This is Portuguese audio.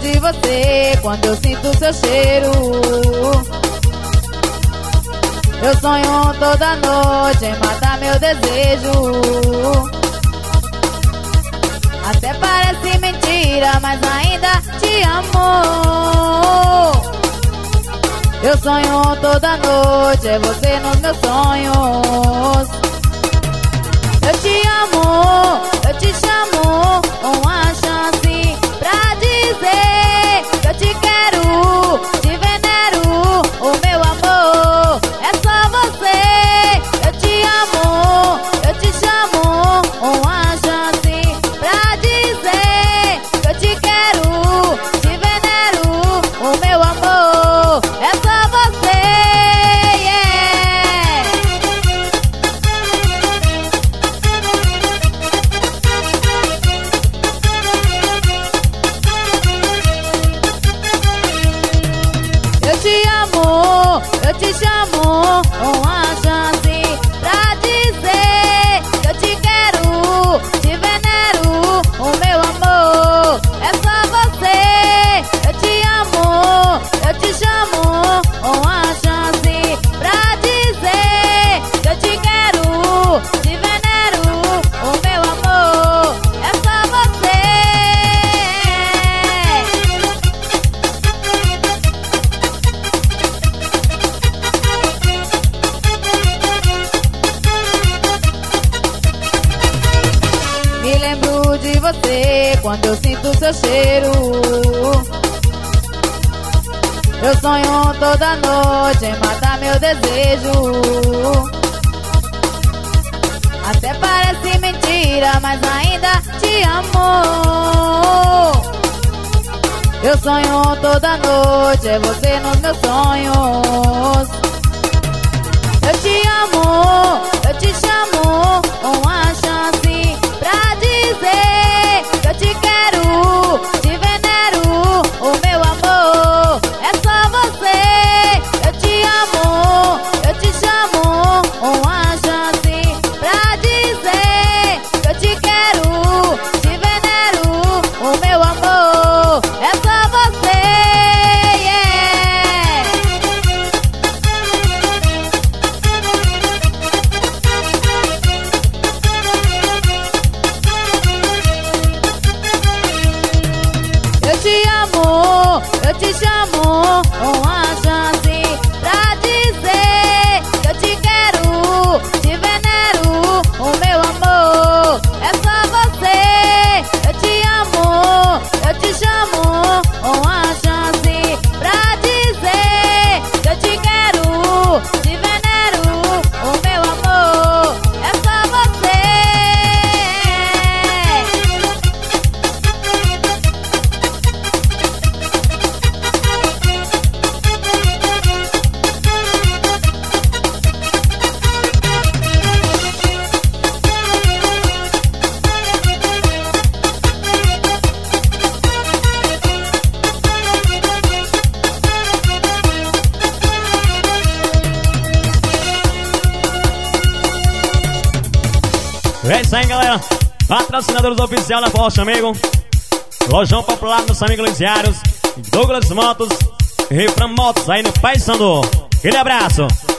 de você quando eu sinto seu cheiro. Eu sonho toda noite em matar meu desejo. Até parece mentira, mas ainda te amo. Eu sonho toda noite, é você nos meus sonhos. Eu te amo, eu te chamo, uma chance pra dizer que eu te quero, te venero, o meu amor é só você. Eu te amo, eu te chamo, uma chance pra dizer que eu te quero, te venero, o meu amor é só você. Eu te chamo, uma chance pra dizer que eu te quero, te venero, o meu amor é só você. Eu te amo, eu te chamo, uma chance pra dizer que eu te quero, te venero, o meu amor é só você. Me lembro de você quando eu sinto seu cheiro. Eu sonho toda noite em matar meu desejo. Até parece mentira, mas ainda te amo. Eu sonho toda noite, é você nos meus sonhos. Eu te amo, eu te chamo, uma chance pra dizer que eu te quero, te venero, o meu amor é só você. Eu te amo, eu te chamo, uma chance pra dizer que eu te quero, te venero, o meu amor é só você. Eu te chamo, uma chance pra dizer que eu te quero, te venero, o meu amor é só você. Eu te amo, eu te chamo, uma chance pra dizer que eu te quero, te venero, o meu amor é só você. É isso aí, galera. Patrocinadores oficial da Porsche, amigo. Lojão Popular dos amigos Luiziários, Douglas Motos, Refran Motos aí no Paysandu. Aquele abraço.